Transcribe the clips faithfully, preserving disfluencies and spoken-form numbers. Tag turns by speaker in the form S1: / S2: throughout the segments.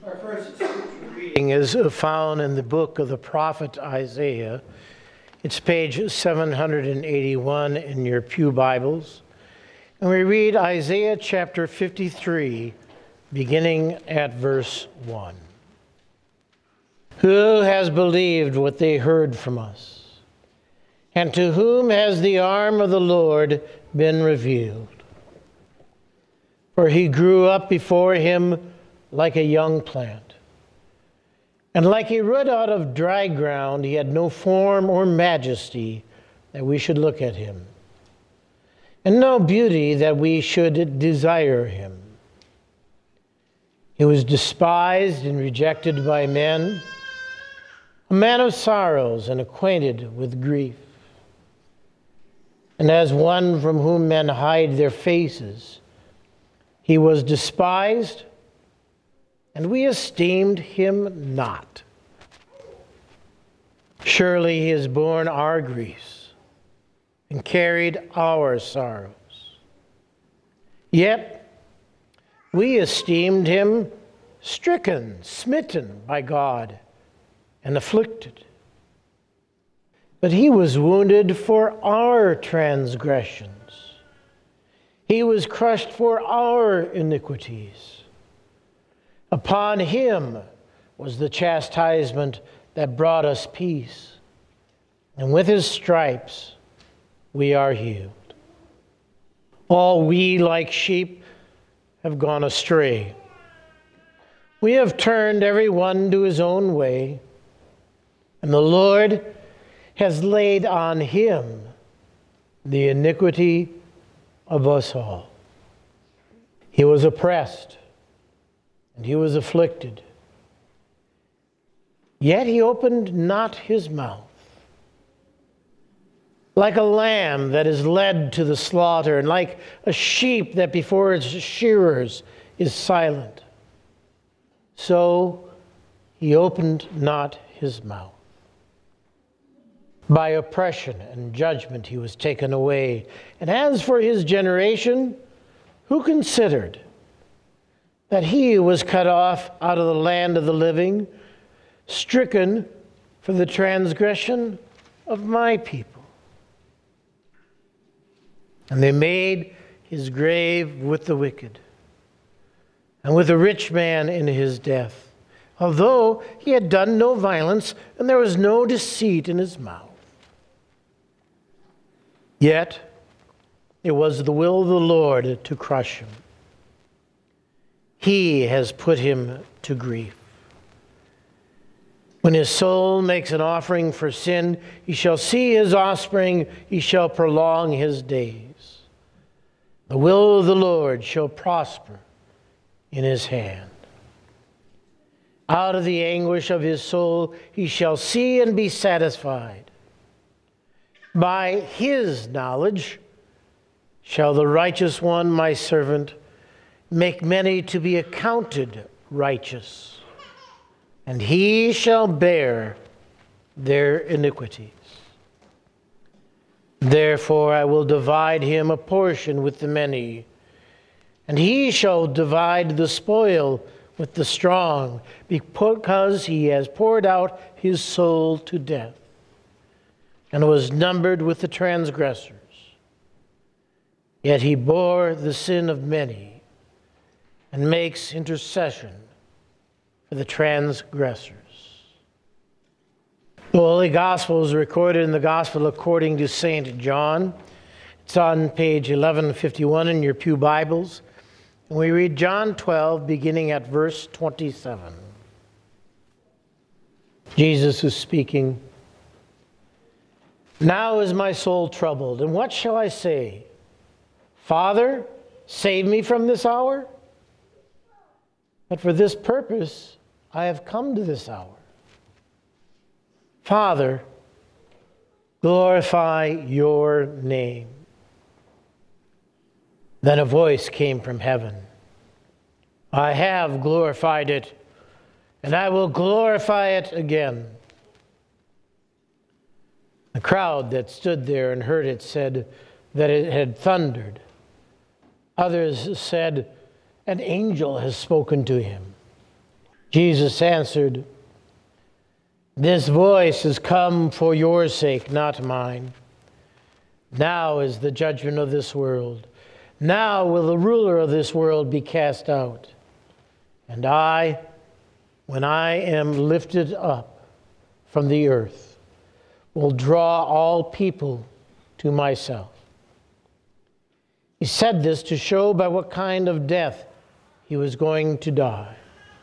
S1: Our first scripture reading is found in the book of the prophet Isaiah. It's page seven hundred eighty-one in your pew Bibles. And we read Isaiah chapter fifty-three, beginning at verse one. Who has believed what they heard from us? And to whom has the arm of the Lord been revealed? For he grew up before him like a young plant, and like a root out of dry ground, he had no form or majesty that we should look at him, and no beauty that we should desire him. He was despised and rejected by men, a man of sorrows and acquainted with grief. And as one from whom men hide their faces, he was despised, and we esteemed him not. Surely he has borne our griefs and carried our sorrows. Yet we esteemed him stricken, smitten by God, and afflicted. But he was wounded for our transgressions. He was crushed for our iniquities. Upon him was the chastisement that brought us peace, and with his stripes we are healed. All we like sheep have gone astray. We have turned every one to his own way, and the Lord has laid on him the iniquity of us all. He was oppressed, and he was afflicted, yet he opened not his mouth. Like a lamb that is led to the slaughter, and like a sheep that before its shearers is silent, so he opened not his mouth. By oppression and judgment he was taken away. And as for his generation, who considered that he was cut off out of the land of the living, stricken for the transgression of my people? And they made his grave with the wicked, and with the rich man in his death, although he had done no violence, and there was no deceit in his mouth. Yet it was the will of the Lord to crush him. He has put him to grief. When his soul makes an offering for sin, he shall see his offspring, he shall prolong his days. The will of the Lord shall prosper in his hand. Out of the anguish of his soul he shall see and be satisfied. By his knowledge shall the righteous one, my servant, make many to be accounted righteous, and he shall bear their iniquities. Therefore I will divide him a portion with the many, and he shall divide the spoil with the strong, because he has poured out his soul to death, and was numbered with the transgressors. Yet he bore the sin of many, and makes intercession for the transgressors. The Holy Gospel is recorded in the Gospel according to Saint John. It's on page eleven fifty-one in your pew Bibles. And we read John twelve, beginning at verse twenty-seven. Jesus is speaking. Now is my soul troubled, and what shall I say? Father, save me from this hour? But for this purpose I have come to this hour. Father, glorify your name. Then a voice came from heaven. I have glorified it, and I will glorify it again. The crowd that stood there and heard it said that it had thundered. Others said, an angel has spoken to him. Jesus answered, "This voice has come for your sake, not mine. Now is the judgment of this world. Now will the ruler of this world be cast out. And I, when I am lifted up from the earth, will draw all people to myself." He said this to show by what kind of death he was going to die.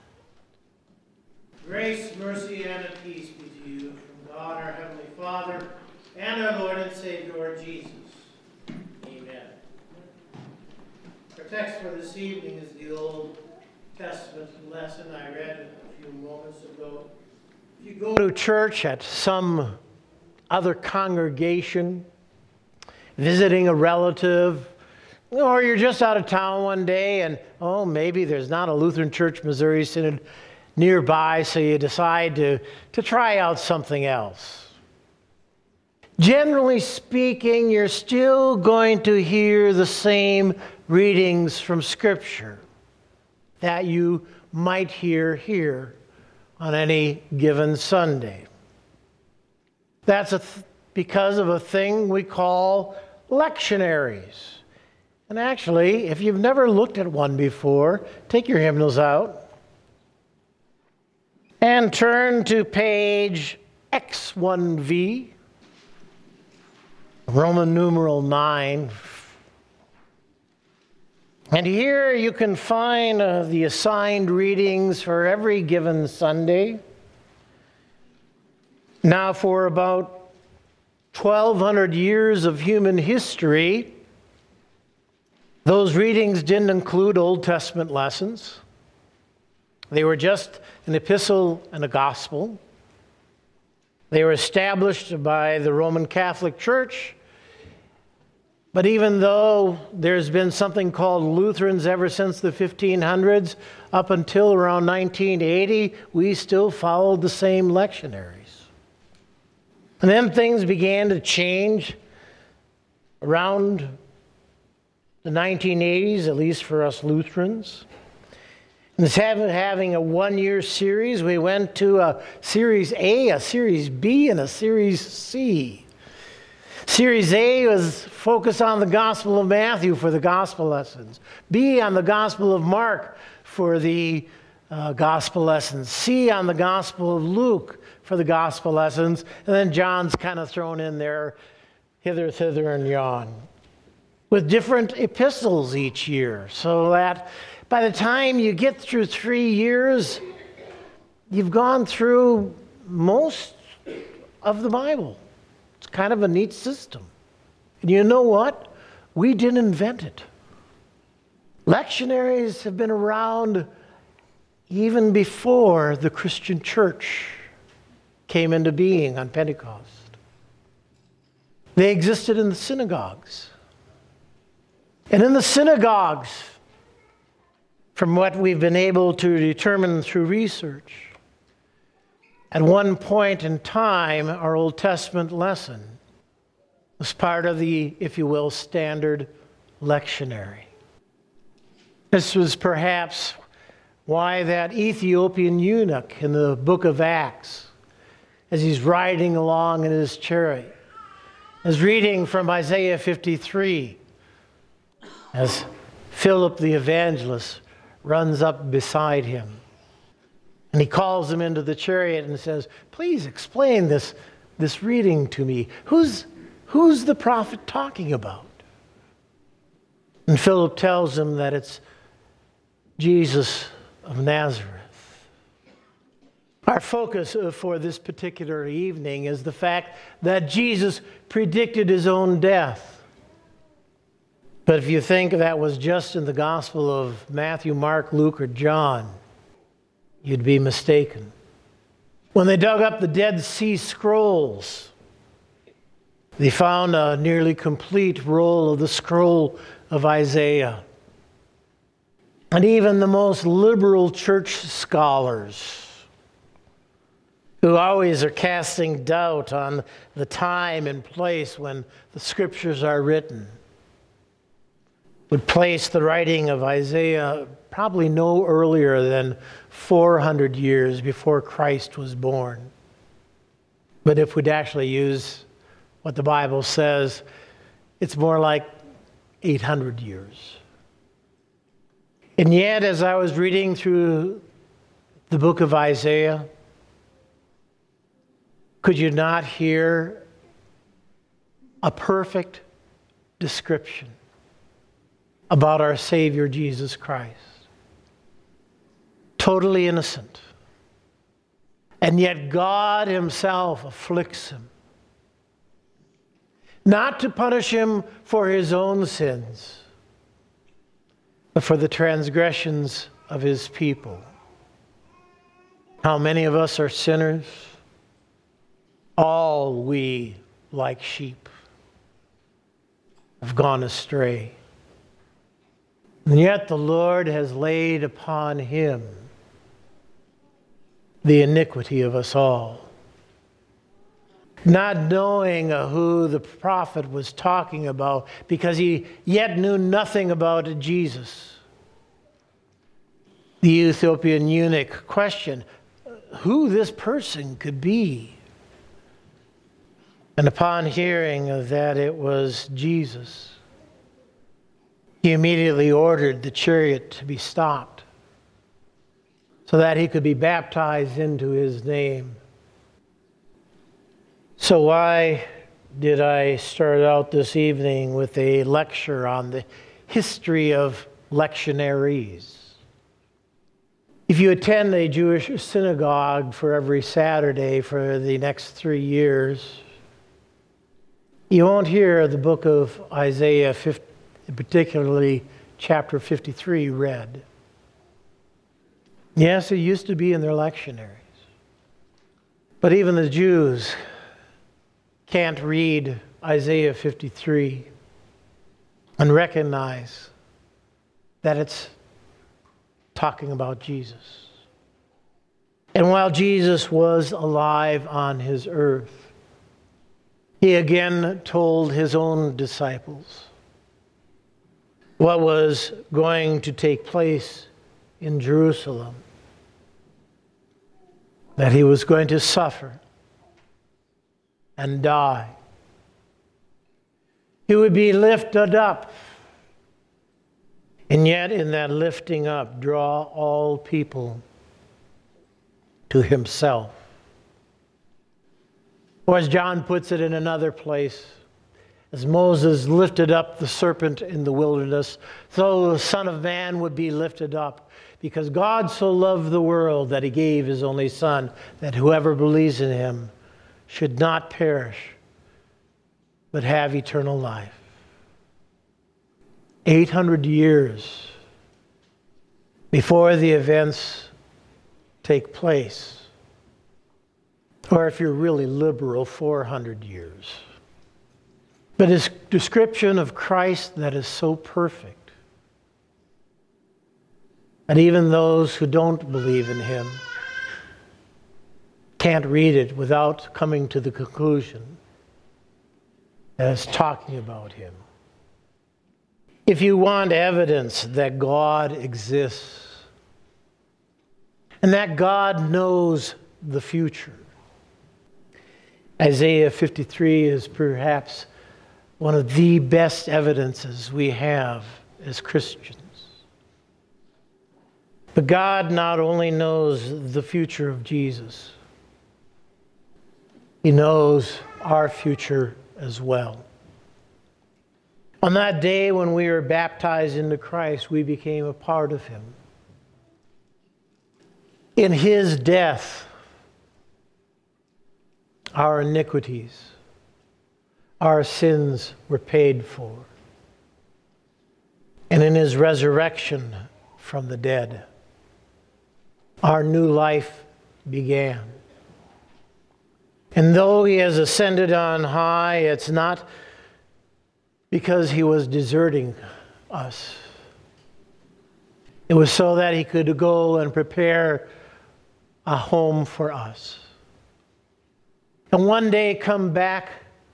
S1: Grace, mercy, and peace be to you from God, our Heavenly Father, and our Lord and Savior, Jesus. Amen. Our text for this evening is the Old Testament lesson I read a few moments ago. If you go to church at some other congregation, visiting a relative, or you're just out of town one day and, oh, maybe there's not a Lutheran Church Missouri Synod nearby, so you decide to, to try out something else. Generally speaking, you're still going to hear the same readings from Scripture that you might hear here on any given Sunday. That's a th- because of a thing we call lectionaries. And actually, if you've never looked at one before, take your hymnals out and turn to page X one V, Roman numeral nine. And here you can find uh, the assigned readings for every given Sunday. Now, for about twelve hundred years of human history, those readings didn't include Old Testament lessons. They were just an epistle and a gospel. They were established by the Roman Catholic Church. But even though there's been something called Lutherans ever since the fifteen hundreds, up until around nineteen eighty, we still followed the same lectionaries. And then things began to change around the nineteen eighties, at least for us Lutherans. Instead of having a one-year series, we went to a Series A, a Series B, and a Series C. Series A was focused on the Gospel of Matthew for the gospel lessons. B on the Gospel of Mark for the uh, gospel lessons. C on the Gospel of Luke for the gospel lessons. And then John's kind of thrown in there, hither, thither, and yon, with different epistles each year, so that by the time you get through three years, you've gone through most of the Bible. It's kind of a neat system. And you know what? We didn't invent it. Lectionaries have been around even before the Christian church came into being on Pentecost. They existed in the synagogues. And in the synagogues, from what we've been able to determine through research, at one point in time, our Old Testament lesson was part of the, if you will, standard lectionary. This was perhaps why that Ethiopian eunuch in the book of Acts, as he's riding along in his chariot, is reading from Isaiah fifty-three, as Philip the evangelist runs up beside him. And he calls him into the chariot and says, "Please explain this, this reading to me. Who's, who's the prophet talking about?" And Philip tells him that it's Jesus of Nazareth. Our focus for this particular evening is the fact that Jesus predicted his own death. But if you think that was just in the Gospel of Matthew, Mark, Luke, or John, you'd be mistaken. When they dug up the Dead Sea Scrolls, they found a nearly complete roll of the scroll of Isaiah. And even the most liberal church scholars, who always are casting doubt on the time and place when the scriptures are written, would place the writing of Isaiah probably no earlier than four hundred years before Christ was born. But if we'd actually use what the Bible says, it's more like eight hundred years. And yet, as I was reading through the book of Isaiah, could you not hear a perfect description about our Savior Jesus Christ? Totally innocent. And yet God himself afflicts him. Not to punish him for his own sins, but for the transgressions of his people. How many of us are sinners? All we, like sheep, have gone astray. And yet the Lord has laid upon him the iniquity of us all. Not knowing who the prophet was talking about, because he yet knew nothing about Jesus. The Ethiopian eunuch questioned who this person could be. And upon hearing that it was Jesus, he immediately ordered the chariot to be stopped so that he could be baptized into his name. So why did I start out this evening with a lecture on the history of lectionaries? If you attend a Jewish synagogue for every Saturday for the next three years, you won't hear the book of Isaiah, particularly chapter fifty-three, read. Yes, it used to be in their lectionaries. But even the Jews can't read Isaiah fifty-three and recognize that it's talking about Jesus. And while Jesus was alive on his earth, he again told his own disciples what was going to take place in Jerusalem, that he was going to suffer and die. He would be lifted up, and yet in that lifting up, draw all people to himself. Or as John puts it in another place, as Moses lifted up the serpent in the wilderness, so the Son of Man would be lifted up, because God so loved the world that he gave his only Son, that whoever believes in him should not perish, but have eternal life. eight hundred years before the events take place. Or if you're really liberal, four hundred years. But his description of Christ that is so perfect that even those who don't believe in him can't read it without coming to the conclusion that it's talking about him. If you want evidence that God exists and that God knows the future, Isaiah fifty-three is perhaps one of the best evidences we have as Christians. But God not only knows the future of Jesus, he knows our future as well. On that day when we were baptized into Christ, we became a part of him. In his death, our iniquities, our sins were paid for. And in his resurrection from the dead, our new life began. And though he has ascended on high, it's not because he was deserting us. It was so that he could go and prepare a home for us. And one day come back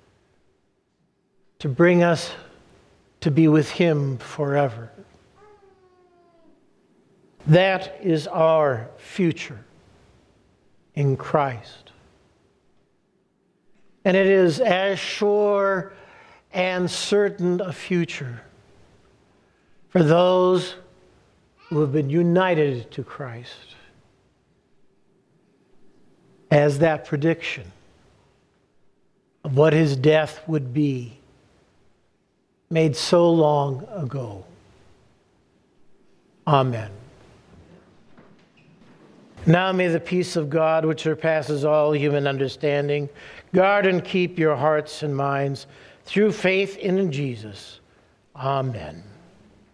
S1: to bring us to be with him forever. That is our future in Christ. And it is as sure and certain a future for those who have been united to Christ as that prediction of what his death would be made so long ago. Amen. Now may the peace of God, which surpasses all human understanding, guard and keep your hearts and minds through faith in Jesus. Amen.